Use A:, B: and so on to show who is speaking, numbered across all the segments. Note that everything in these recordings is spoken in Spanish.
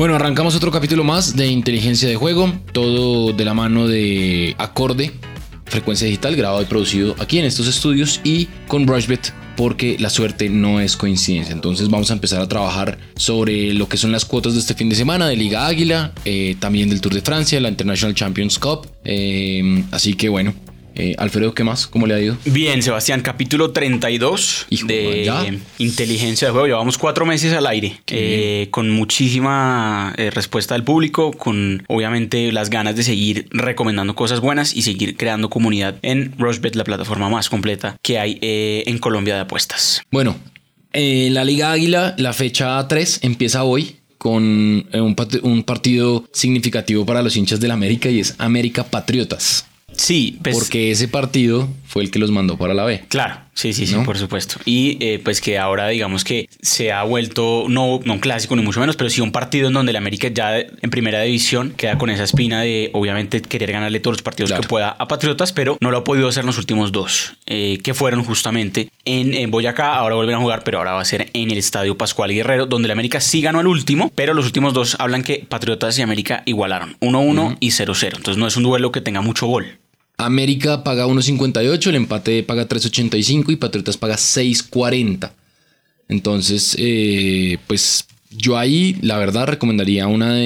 A: Bueno, arrancamos otro capítulo más de Inteligencia de Juego, todo de la mano de Acorde, Frecuencia Digital, grabado y producido aquí en estos estudios y con Rushbet, porque la suerte no es coincidencia. Entonces vamos a empezar a trabajar sobre lo que son las cuotas de este fin de semana de Liga Águila, también del Tour de Francia, la International Champions Cup, así que bueno. Alfredo, ¿qué más? ¿Cómo le ha ido?
B: Bien, Sebastián, capítulo 32 de Inteligencia de Juego. Llevamos 4 meses al aire, con muchísima respuesta del público, con obviamente las ganas de seguir recomendando cosas buenas y seguir creando comunidad en Rushbet, la plataforma más completa que hay en Colombia de apuestas.
A: Bueno, la Liga Águila, la fecha 3 empieza hoy con un partido significativo para los hinchas del América y es América Patriotas.
B: Sí, pues,
A: porque ese partido fue el que los mandó para la B.
B: Claro, sí, ¿no? Por supuesto. Y pues que ahora digamos que se ha vuelto no un clásico ni mucho menos, pero sí un partido en donde el América ya en primera división queda con esa espina de obviamente querer ganarle todos los partidos que pueda a Patriotas, pero no lo ha podido hacer en los últimos 2, que fueron justamente en Boyacá. Ahora vuelven a jugar, pero ahora va a ser en el Estadio Pascual Guerrero, donde el América sí ganó el último, pero los últimos 2 hablan que Patriotas y América igualaron 1-1 y 0-0. Entonces no es un duelo que tenga mucho gol.
A: América paga 1.58, el empate paga 3.85 y Patriotas paga 6.40. Entonces, pues yo ahí la verdad recomendaría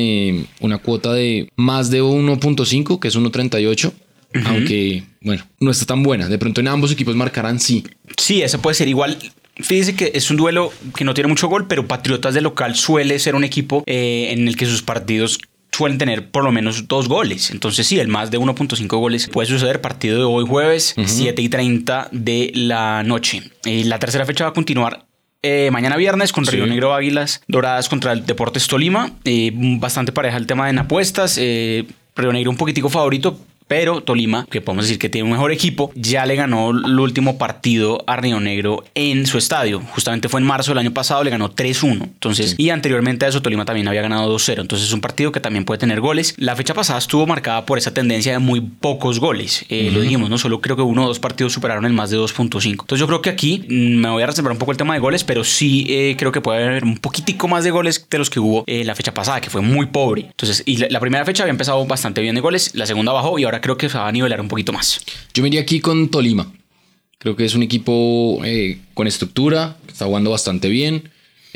A: una cuota de más de 1.5, que es 1.38. Aunque, bueno, no está tan buena. De pronto en ambos equipos marcarán sí.
B: Sí, eso puede ser igual. Fíjese que es un duelo que no tiene mucho gol, pero Patriotas de local suele ser un equipo en el que sus partidos suelen tener por lo menos 2 goles. Entonces sí, el más de 1.5 goles puede suceder. Partido de hoy jueves, 7:30 de la noche. La tercera fecha va a continuar mañana viernes con Río Negro Águilas Doradas contra el Deportes Tolima. Bastante pareja el tema en apuestas. Río Negro un poquitico favorito, pero Tolima, que podemos decir que tiene un mejor equipo, ya le ganó el último partido a Río Negro en su estadio. Justamente fue en marzo del año pasado, le ganó 3-1. Entonces, y anteriormente a eso Tolima también había ganado 2-0. Entonces es un partido que también puede tener goles. La fecha pasada estuvo marcada por esa tendencia de muy pocos goles. Lo dijimos, ¿no? Solo creo que 1 o 2 partidos superaron el más de 2.5. Entonces yo creo que aquí me voy a reservar un poco el tema de goles, pero sí creo que puede haber un poquitico más de goles de los que hubo la fecha pasada, que fue muy pobre. Entonces, y la primera fecha había empezado bastante bien de goles, la segunda bajó y ahora creo que se va a nivelar un poquito más.
A: Yo me iría aquí con Tolima. Creo que es un equipo con estructura, que está jugando bastante bien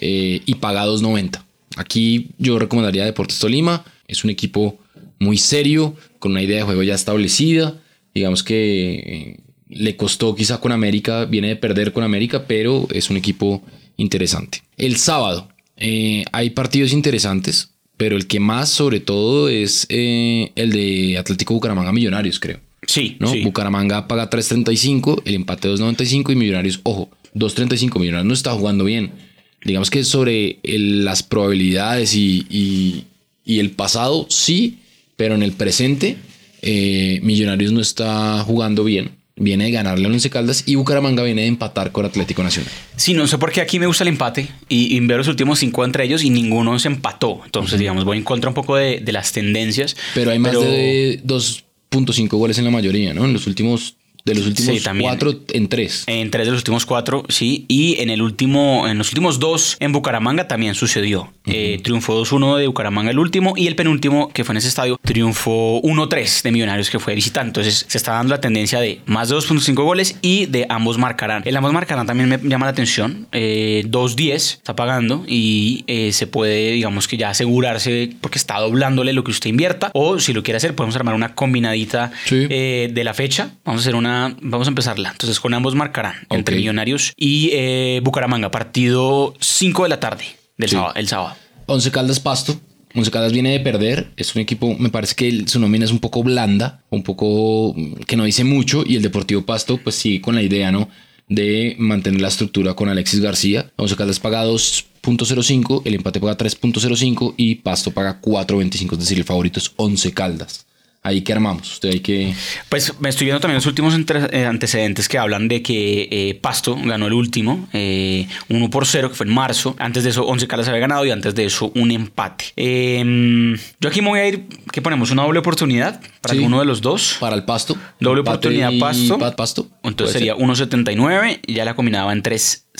A: y paga 2.90. Aquí yo recomendaría Deportes Tolima. Es un equipo muy serio, con una idea de juego ya establecida. Digamos que le costó quizá con América, viene de perder con América, pero es un equipo interesante. El sábado hay partidos interesantes, pero el que más sobre todo es el de Atlético Bucaramanga Millonarios, creo.
B: Sí,
A: ¿no?
B: sí.
A: Bucaramanga paga 3.35, el empate 2.95 y Millonarios, ojo, 2.35. Millonarios no está jugando bien. Digamos que sobre las probabilidades y el pasado sí, pero en el presente Millonarios no está jugando bien. Viene de ganarle a Once Caldas y Bucaramanga viene de empatar con Atlético Nacional.
B: Sí, no sé por qué aquí me gusta el empate y veo los últimos 5 entre ellos y ninguno se empató. Entonces, digamos, voy en contra un poco de las tendencias.
A: Pero hay más de 2.5 goles en la mayoría, ¿no? De los últimos sí, 4 en 3.
B: En 3 de los últimos 4, sí. Y en los últimos 2 en Bucaramanga también sucedió. Triunfó 2-1 de Bucaramanga el último y el penúltimo, que fue en ese estadio, triunfó 1-3 de Millonarios, que fue visitante. Entonces se está dando la tendencia de más de 2.5 goles y de ambos marcarán. El ambos marcarán también me llama la atención. 2.10 está pagando y se puede, digamos que ya asegurarse porque está doblándole lo que usted invierta. O si lo quiere hacer, podemos armar una combinadita de la fecha. Vamos a empezarla. Entonces con ambos marcarán entre Millonarios y Bucaramanga. Partido 5 de la tarde del el sábado.
A: Once Caldas Pasto. Once Caldas viene de perder. Es un equipo, me parece que su nómina es un poco blanda, un poco que no dice mucho. Y el Deportivo Pasto pues sigue con la idea, ¿no?, de mantener la estructura con Alexis García. Once Caldas paga 2.05, el empate paga 3.05 y Pasto paga 4.25. Es decir, el favorito es Once Caldas. ¿Ahí qué armamos? Usted hay que...
B: Pues me estoy viendo también los últimos antecedentes que hablan de que Pasto ganó el último 1-0, que fue en marzo. Antes de eso Once Caldas había ganado y antes de eso un empate. Yo aquí me voy a ir, que ponemos una doble oportunidad para
A: Sí.
B: alguno de los dos.
A: Para el Pasto.
B: Doble
A: Empate
B: oportunidad
A: y
B: Pasto.
A: Puede
B: Entonces
A: ser.
B: sería 1.79 y ya la combinaba en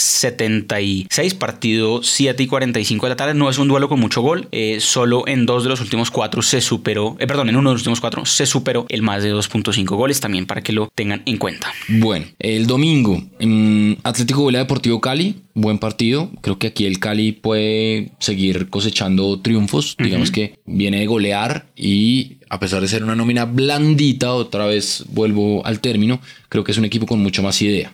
B: 3.76, partido 7 y 45 de la tarde. No es un duelo con mucho gol, solo en 2 de los últimos 4 se superó, en uno de los últimos 4 se superó el más de 2.5 goles, también para que lo tengan en cuenta.
A: Bueno, el domingo, Atlético Huila Deportivo Cali, buen partido. Creo que aquí el Cali puede seguir cosechando triunfos. Digamos que viene de golear y a pesar de ser una nómina blandita, otra vez vuelvo al término, creo que es un equipo con mucha más idea.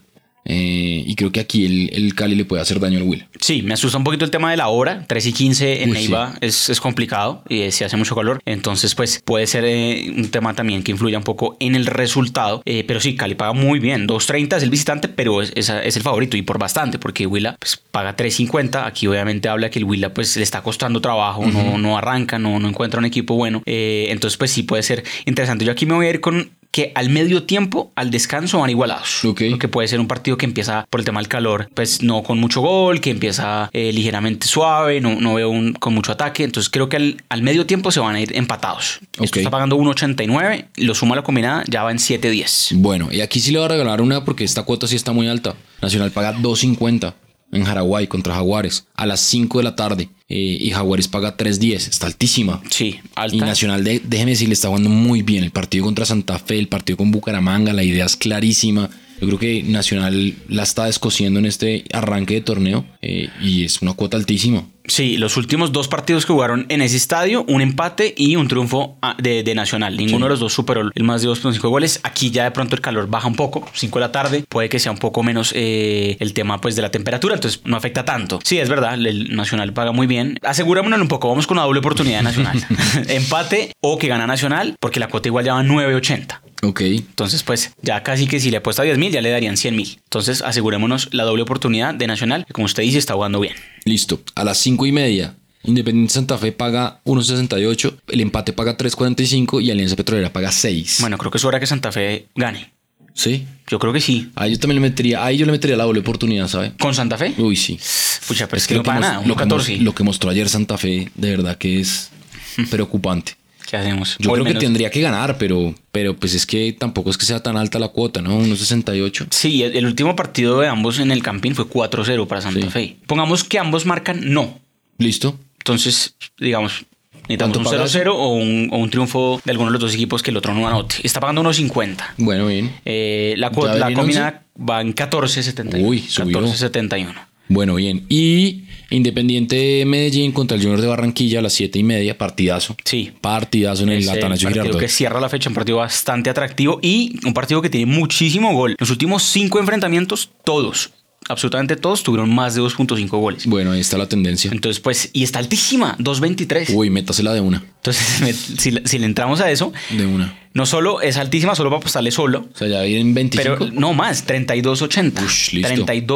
A: Y creo que aquí el Cali le puede hacer daño al Huila.
B: Sí, me asusta un poquito el tema de la hora. 3 y 15 en
A: Uy,
B: Neiva es complicado y se hace mucho calor. Entonces, pues puede ser un tema también que influya un poco en el resultado. Pero sí, Cali paga muy bien. 2.30 es el visitante, pero es el favorito y por bastante, porque Huila pues, paga 3.50. Aquí obviamente habla que el Huila pues le está costando trabajo, no arranca, no encuentra un equipo bueno. Entonces, pues sí puede ser interesante. Yo aquí me voy a ir con que al medio tiempo, al descanso, van igualados.
A: Okay.
B: Lo que puede ser un partido que empieza por el tema del calor, pues no con mucho gol, que empieza ligeramente suave, no veo con mucho ataque. Entonces creo que al medio tiempo se van a ir empatados. Esto
A: Okay.
B: está pagando 1.89, lo suma a la combinada, ya va en 7.10.
A: Bueno, y aquí sí le voy a regalar una porque esta cuota sí está muy alta. Nacional paga 2.50 en Jaraguay contra Jaguares a las 5 de la tarde. Y Jaguares paga 3.10. Está altísima.
B: Sí, alta.
A: Y Nacional, déjeme decir, le está jugando muy bien. El partido contra Santa Fe, el partido con Bucaramanga, la idea es clarísima. Yo creo que Nacional la está descosiendo en este arranque de torneo y es una cuota altísima.
B: Sí, los últimos 2 partidos que jugaron en ese estadio, un empate y un triunfo de Nacional. Ninguno de los dos superó el más de 2.5 goles. Aquí ya de pronto el calor baja un poco, 5 de la tarde. Puede que sea un poco menos el tema pues de la temperatura, entonces no afecta tanto. Sí, es verdad, el Nacional paga muy bien. Asegurémonos un poco, vamos con una doble oportunidad de Nacional. Empate o que gana Nacional, porque la cuota igual ya va 9.80.
A: Ok.
B: Entonces, pues ya casi que si le apuesta 10.000, ya le darían 100.000. Entonces, asegurémonos la doble oportunidad de Nacional, que como usted dice, está jugando bien.
A: Listo. A las 5:30, Independiente Santa Fe paga 1.68, el empate paga 3.45 y Alianza Petrolera paga 6.
B: Bueno, creo que es hora que Santa Fe gane.
A: ¿Sí?
B: Yo creo que sí.
A: Ahí yo también le metería, la doble oportunidad, ¿sabe?
B: ¿Con Santa Fe?
A: Uy, sí.
B: Pucha, pero es que no paga nada. 1.14.
A: Lo que mostró ayer Santa Fe, de verdad que es preocupante.
B: ¿Qué hacemos?
A: Yo
B: Por
A: creo que
B: menos.
A: tendría que ganar, pero pues es que tampoco es que sea tan alta la cuota, ¿no? 1.68.
B: Sí, el último partido de ambos en el Campín fue 4-0 para Santa
A: Sí.
B: Fe. Pongamos que ambos marcan no.
A: ¿Listo?
B: Entonces, digamos, necesitamos un
A: ¿Cuánto pagas?
B: 0-0 o un triunfo de alguno de los dos equipos que el otro no anote. Está pagando 1.50.
A: Bueno, bien.
B: La
A: ¿Ya
B: la
A: ven
B: combinada va en 14.71.
A: Uy, subió.
B: 14.71.
A: Bueno, bien. Y Independiente Medellín contra el Junior de Barranquilla a las 7:30, partidazo.
B: Sí.
A: Partidazo en el
B: Es
A: Atanasio
B: partido
A: Girardot.
B: que cierra la fecha, un partido bastante atractivo y un partido que tiene muchísimo gol. Los últimos 5 enfrentamientos, todos, absolutamente todos, tuvieron más de 2.5 goles.
A: Bueno, ahí está la tendencia.
B: Entonces, pues, y está altísima, 2.23.
A: Uy, métasela de una.
B: Entonces, si le entramos a eso,
A: De una.
B: no solo es altísima, solo para apostarle solo,
A: O sea, ya vienen 25.
B: pero no más, 32.80.
A: Ush, listo.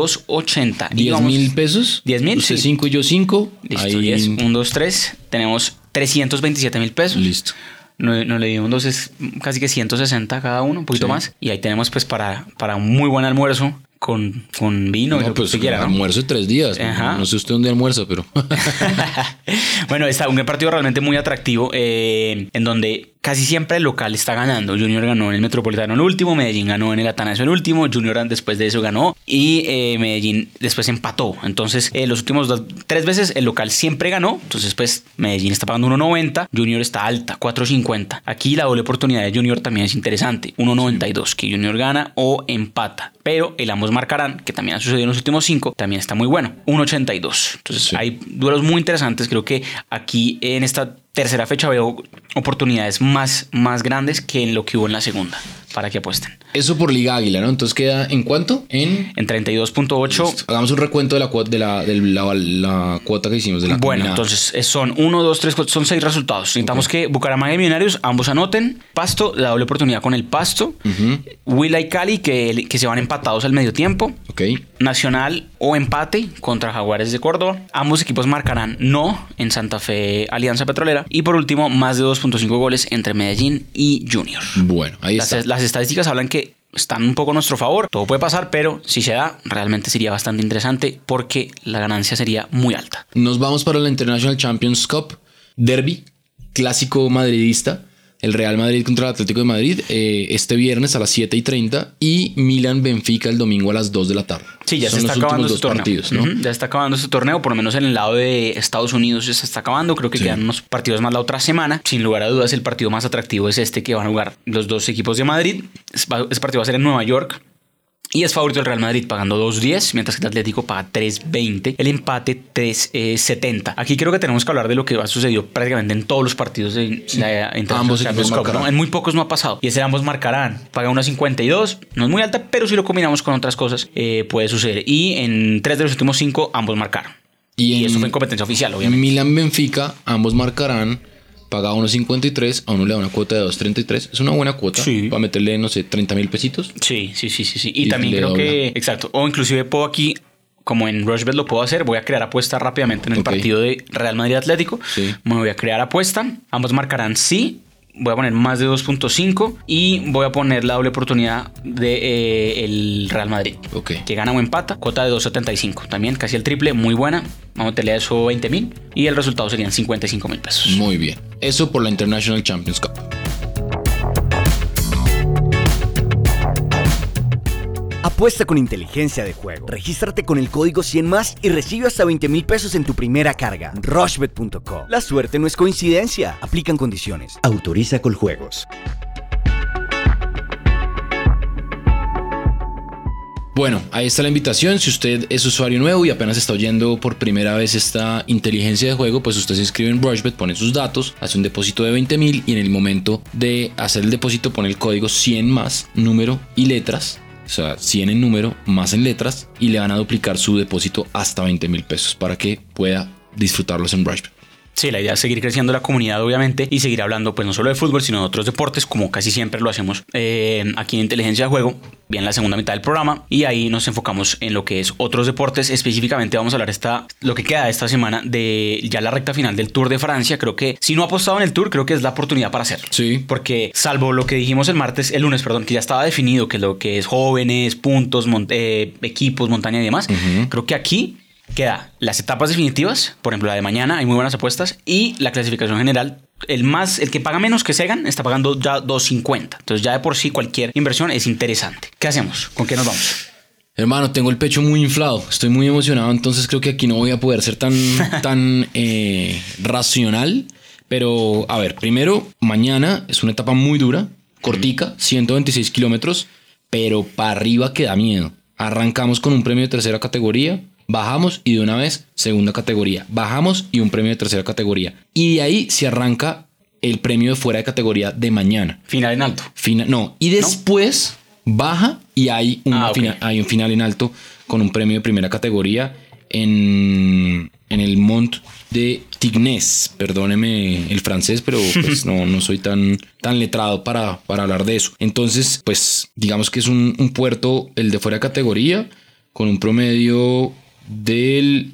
B: 32.80. Y
A: 10
B: vamos-
A: mil pesos.
B: 10.000,
A: Usted
B: sí.
A: 5 y yo 5.
B: Listo,
A: Ahí
B: 10, 1, 2, 3. Tenemos 327.000 pesos.
A: listo.
B: No le dimos entonces casi que 160 cada uno, un poquito
A: Sí.
B: más. Y ahí tenemos pues para un muy buen almuerzo con vino y
A: No,
B: lo que
A: pues
B: usted quiera, ¿no?
A: almuerzo de 3 días.
B: Ajá.
A: No sé usted dónde almuerza, pero.
B: Bueno, está un partido realmente muy atractivo en donde casi siempre el local está ganando. Junior ganó en el Metropolitano el último, Medellín ganó en el Atanasio el último, Junior después de eso ganó y Medellín después empató. Entonces, los últimos 3 veces el local siempre ganó. Entonces, pues Medellín está pagando 1.90, Junior está alta, 4.50. Aquí la doble oportunidad de Junior también es interesante, 1.92, que Junior gana o empata. Pero el ambos marcarán, que también ha sucedido en los últimos 5, también está muy bueno, 1.82. Entonces,
A: Sí.
B: hay duelos muy interesantes. Creo que aquí en esta tercera fecha veo oportunidades más grandes que en lo que hubo en la segunda, para que apuesten.
A: Eso por Liga Águila, ¿no? Entonces queda ¿en cuánto? En.
B: En 32.8.
A: Hagamos un recuento de la cuota que hicimos de la
B: Bueno,
A: combinada.
B: entonces son 1, 2, 3, 4, son 6 resultados. Necesitamos que Bucaramanga y Millonarios ambos anoten. Pasto, la doble oportunidad con el Pasto. Huila y Cali que se van empatados al medio tiempo.
A: Ok.
B: Nacional o empate contra Jaguares de Córdoba. Ambos equipos marcarán no en Santa Fe Alianza Petrolera. Y por último, más de 2.5 goles entre Medellín y Junior.
A: Bueno, ahí está.
B: Las estadísticas hablan que están un poco a nuestro favor. Todo puede pasar, pero si se da, realmente sería bastante interesante porque la ganancia sería muy alta.
A: Nos vamos para la International Champions Cup. Derby, clásico madridista. el Real Madrid contra el Atlético de Madrid este viernes a las 7:30 y Milan-Benfica el domingo a las 2 de la tarde.
B: Sí, ya
A: Son
B: se está
A: los
B: acabando
A: últimos
B: este
A: dos
B: torneo.
A: partidos, ¿no?
B: Ya está acabando este torneo, por lo menos en el lado de Estados Unidos ya se está acabando. Creo que quedan unos partidos más la otra semana. Sin lugar a dudas, el partido más atractivo es este que van a jugar los dos equipos de Madrid. Ese partido va a ser en Nueva York. Y es favorito el Real Madrid pagando 2.10, mientras que el Atlético paga 3.20, el empate 3.70. Aquí creo que tenemos que hablar de lo que ha sucedido prácticamente en todos los partidos de la
A: Ambos
B: Champions Cup, ¿no? En muy pocos no ha pasado. Y ese ambos marcarán. Paga 1.52, no es muy alta, pero si lo combinamos con otras cosas puede suceder. Y en 3 de los últimos 5 ambos marcaron. Y eso fue en competencia oficial, obviamente.
A: Milan-Benfica, ambos marcarán. Paga 1.53, a uno le da una cuota de 2.33. Es una buena cuota para meterle, no sé, 30,000 pesitos.
B: Sí. Y también creo que, exacto, o inclusive puedo aquí, como en Rushbet lo puedo hacer, voy a crear apuesta rápidamente en el partido de Real Madrid-Atlético. Me voy a crear apuesta, ambos marcarán sí. Voy a poner más de 2.5 y voy a poner la doble oportunidad de el Real Madrid. Que gana o empata. Cuota de 2.75. También casi el triple, muy buena. Vamos a meterle a eso 20,000 y el resultado serían 55,000 pesos.
A: Muy bien. Eso por la International Champions Cup.
C: Apuesta con inteligencia de juego. Regístrate con el código 100+ y recibe hasta 20,000 pesos en tu primera carga. Rushbet.co. La suerte no es coincidencia. Aplican condiciones. Autoriza con juegos.
A: Bueno, ahí está la invitación. Si usted es usuario nuevo y apenas está oyendo por primera vez esta inteligencia de juego, pues usted se inscribe en Rushbet, pone sus datos, hace un depósito de 20,000 y en el momento de hacer el depósito pone el código 100+, número y letras. O sea, 100 en número más en letras y le van a duplicar su depósito hasta 20,000 pesos para que pueda disfrutarlos en Rushbet.
B: Sí, la idea es seguir creciendo la comunidad, obviamente, y seguir hablando, pues no solo de fútbol, sino de otros deportes, como casi siempre lo hacemos aquí en Inteligencia de Juego, bien la segunda mitad del programa, y ahí nos enfocamos en lo que es otros deportes. Específicamente vamos a hablar lo que queda esta semana de ya la recta final del Tour de Francia. Creo que si no ha apostado en el Tour, creo que es la oportunidad para hacerlo.
A: Sí.
B: Porque salvo lo que dijimos el lunes, que ya estaba definido, que lo que es jóvenes, puntos, equipos, montaña y demás, creo que aquí queda las etapas definitivas, por ejemplo la de mañana, hay muy buenas apuestas, y la clasificación general. El que paga menos que Sagan está pagando ya 2.50. Entonces ya de por sí cualquier inversión es interesante. ¿Qué hacemos? ¿Con qué nos vamos?
A: Hermano, tengo el pecho muy inflado, estoy muy emocionado, entonces creo que aquí no voy a poder ser tan racional. Pero a ver, primero, mañana es una etapa muy dura, cortica, 126 kilómetros, pero para arriba que da miedo. Arrancamos con un premio de tercera categoría, bajamos y de una vez segunda categoría, bajamos y un premio de tercera categoría. Y de ahí se arranca el premio de fuera de categoría de mañana.
B: Final en alto.
A: Y después baja y hay un final en alto con un premio de primera categoría en el Mont de Tignes. Perdóneme el francés, pero pues no soy tan letrado para hablar de eso. Entonces, pues digamos que es un puerto, el de fuera de categoría, con un promedio del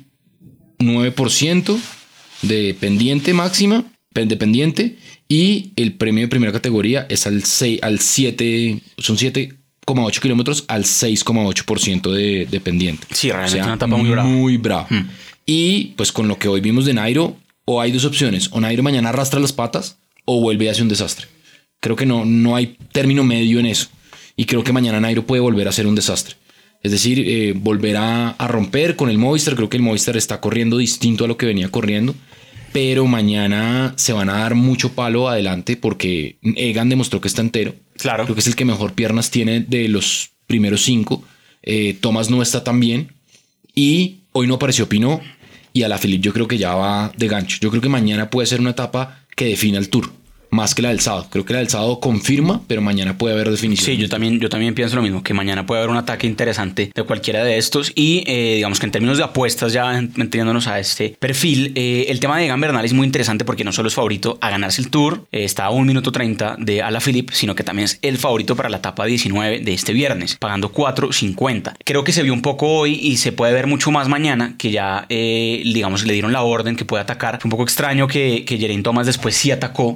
A: 9% de pendiente máxima, de pendiente, y el premio de primera categoría es al 7, son 7,8 kilómetros al 6,8% de pendiente.
B: Sí, realmente una etapa muy brava.
A: Muy brava. Y pues con lo que hoy vimos de Nairo, o hay dos opciones: o Nairo mañana arrastra las patas o vuelve a hacer un desastre. Creo que no hay término medio en eso. Y creo que mañana Nairo puede volver a hacer un desastre. Es decir, volverá a romper con el Movistar. Creo que el Movistar está corriendo distinto a lo que venía corriendo. Pero mañana se van a dar mucho palo adelante porque Egan demostró que está entero.
B: Claro.
A: Creo que es el que mejor piernas tiene de los primeros 5. Thomas no está tan bien. Y hoy no apareció Pinot. Y Alaphilippe yo creo que ya va de gancho. Yo creo que mañana puede ser una etapa que defina el Tour. Más que la del sábado. Creo que la del sábado confirma, pero mañana puede haber definición.
B: Sí, yo también pienso lo mismo, que mañana puede haber un ataque interesante de cualquiera de estos. Y digamos que en términos de apuestas, ya entendiéndonos a este perfil, el tema de Egan Bernal es muy interesante porque no solo es favorito a ganarse el Tour, está a 1 minuto 30 de Alaphilippe, sino que también es el favorito para la etapa 19 de este viernes, pagando 4.50. Creo que se vio un poco hoy y se puede ver mucho más mañana, que ya digamos le dieron la orden que puede atacar. Fue un poco extraño que Geraint Thomas después sí atacó, casi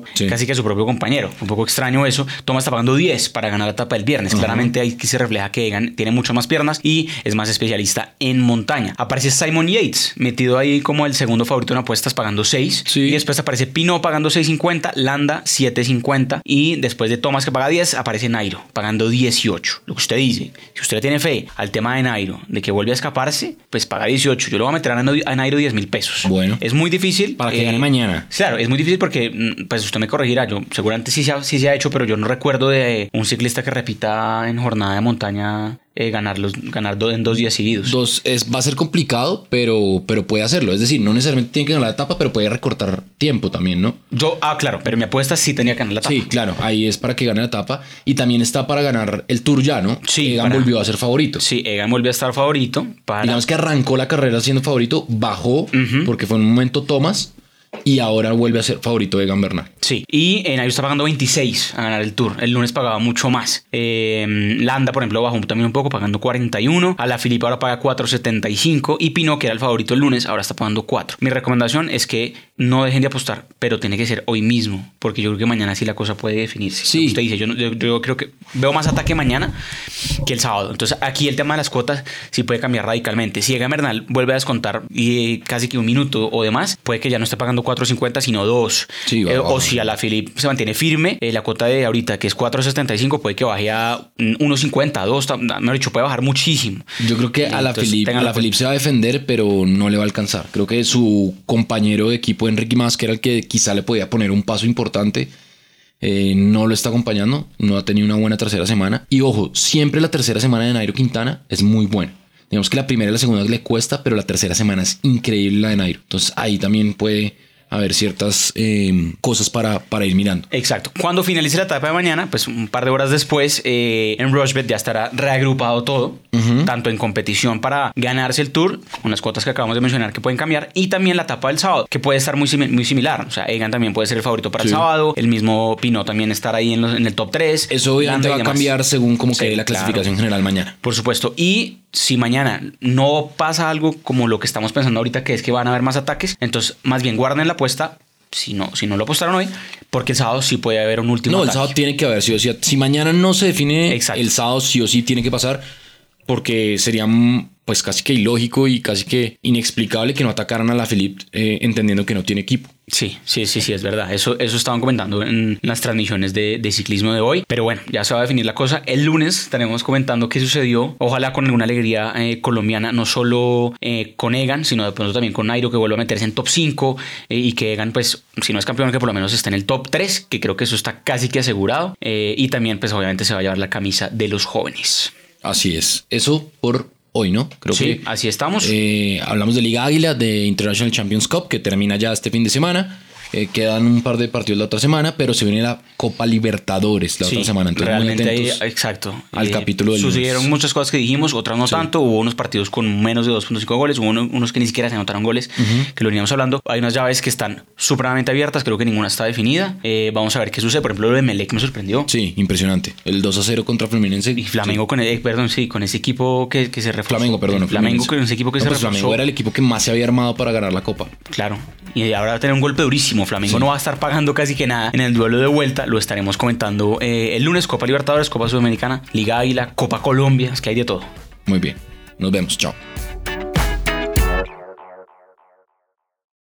B: que su propio compañero. Un poco extraño eso. Thomas está pagando 10 para ganar la etapa del viernes. Claramente ahí se refleja que Egan tiene muchas más piernas y es más especialista en montaña. Aparece Simon Yates, metido ahí como el segundo favorito en apuestas, pagando 6.
A: Sí.
B: Y después aparece Pinot pagando 6.50, Landa 7.50 y después de Thomas, que paga 10, aparece Nairo pagando 18. Lo que usted dice, si usted tiene fe al tema de Nairo, de que vuelve a escaparse, pues paga 18. Yo le voy a meter a Nairo 10.000 pesos.
A: Bueno.
B: Es muy difícil.
A: Para que gane mañana.
B: Claro, es muy difícil porque, pues usted me corregirá, yo seguramente sí se ha hecho, pero yo no recuerdo de un ciclista que repita en jornada de montaña ganar en 2 días seguidos.
A: Va a ser complicado, pero puede hacerlo. Es decir, no necesariamente tiene que ganar la etapa, pero puede recortar tiempo también, ¿no?
B: Claro, pero mi apuesta sí tenía que ganar la etapa.
A: Sí, claro, ahí es para que gane la etapa. Y también está para ganar el Tour ya, ¿no?
B: Sí,
A: Egan volvió a ser favorito.
B: Sí, Egan volvió a estar favorito.
A: Digamos que arrancó la carrera siendo favorito, bajó, porque fue en un momento Thomas, y ahora vuelve a ser favorito Egan Bernal.
B: Sí, y Nairo está pagando 26 a ganar el Tour. El lunes pagaba mucho más. Landa, por ejemplo, bajó también un poco, pagando 41. Alaphilippe ahora paga 4.75. Y Pinot, que era el favorito el lunes, ahora está pagando 4. Mi recomendación es que no dejen de apostar, pero tiene que ser hoy mismo, porque yo creo que mañana sí la cosa puede definirse.
A: Sí.
B: Usted dice, yo creo que veo más ataque mañana que el sábado. Entonces aquí el tema de las cuotas sí puede cambiar radicalmente. Si Egan Bernal vuelve a descontar casi que un minuto o demás, puede que ya no esté pagando 4.50 sino 2.
A: Sí,
B: o si Alaphilippe se mantiene firme, la cuota de ahorita que es 4.75 puede que baje a 1.50, 2, mejor dicho, puede bajar muchísimo.
A: Yo creo que Alaphilippe se va a defender, pero no le va a alcanzar. Creo que su compañero de equipo Enrique Mas, que era el que quizá le podía poner un paso importante, no lo está acompañando, no ha tenido una buena tercera semana. Y ojo, siempre la tercera semana de Nairo Quintana es muy buena. Digamos que la primera y la segunda le cuesta, pero la tercera semana es increíble la de Nairo. Entonces ahí también puede haber ciertas cosas para ir mirando.
B: Exacto. Cuando finalice la etapa de mañana, pues un par de horas después, en Rochebet ya estará reagrupado todo, tanto en competición para ganarse el Tour, con las cuotas que acabamos de mencionar que pueden cambiar, y también la etapa del sábado, que puede estar muy similar. O sea, Egan también puede ser el favorito para el sábado, el mismo Pinot también estar ahí en el top 3.
A: Eso obviamente va a cambiar según cómo quede la clasificación general mañana.
B: Por supuesto. Y si mañana no pasa algo como lo que estamos pensando ahorita, que es que van a haber más ataques, entonces más bien guarden la apuesta, si no lo apostaron hoy, porque el sábado sí puede haber un último ataque.
A: El sábado tiene que haber, sí o sí. Si mañana no se define,
B: exacto,
A: el sábado sí o sí tiene que pasar, porque sería pues casi que ilógico y casi que inexplicable que no atacaran a Alaphilippe entendiendo que no tiene equipo.
B: Sí, es verdad. Eso estaban comentando en las transmisiones de ciclismo de hoy. Pero bueno, ya se va a definir la cosa. El lunes estaremos comentando qué sucedió. Ojalá con alguna alegría colombiana, no solo con Egan, sino de pronto también con Nairo, que vuelva a meterse en top 5 y que Egan, pues, si no es campeón, que por lo menos esté en el top 3, que creo que eso está casi que asegurado. Y también, pues, obviamente se va a llevar la camisa de los jóvenes.
A: Así es. Eso por hoy, ¿no? Creo que
B: así estamos.
A: Hablamos de Liga Águila, de International Champions Cup, que termina ya este fin de semana. Quedan un par de partidos la otra semana, pero se viene la Copa Libertadores la otra semana. Entonces,
B: realmente
A: muy atentos
B: exacto.
A: Al capítulo del
B: sucedieron
A: lunes.
B: Muchas cosas que dijimos, otras no tanto. Hubo unos partidos con menos de 2.5 goles, hubo unos que ni siquiera se anotaron goles, que lo veníamos hablando. Hay unas llaves que están supremamente abiertas, creo que ninguna está definida. Vamos a ver qué sucede. Por ejemplo, lo de Melec me sorprendió.
A: Sí, impresionante. El 2-0 contra Fluminense.
B: Y Flamengo con ese equipo que se reforzó.
A: Flamengo
B: con ese equipo que se reforzó.
A: Flamengo era el equipo que más se había armado para ganar la Copa.
B: Claro. Y ahora va a tener un golpe durísimo. Flamengo no va a estar pagando casi que nada en el duelo de vuelta. Lo estaremos comentando el lunes. Copa Libertadores, Copa Sudamericana, Liga Águila, Copa Colombia. Es que hay de todo.
A: Muy bien. Nos vemos. Chao.